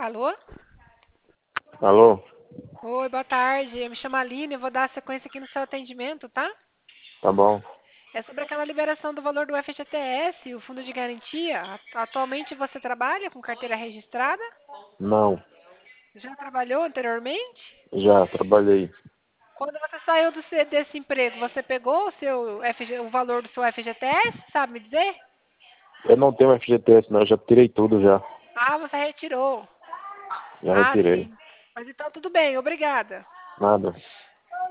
Alô? Alô? Oi, boa tarde. Eu me chamo Aline, eu vou dar sequência aqui no seu atendimento, tá? Tá bom. É sobre aquela liberação do valor do FGTS, o fundo de garantia. Atualmente você trabalha com carteira registrada? Não, Já trabalhou anteriormente? já trabalhei. Quando você saiu desse emprego, você pegou o valor do seu FGTS, sabe me dizer? Eu não tenho FGTS, não, eu já tirei tudo já. Ah, você retirou. Já Ah, retirei. sim. Mas então tudo bem, obrigada. Nada.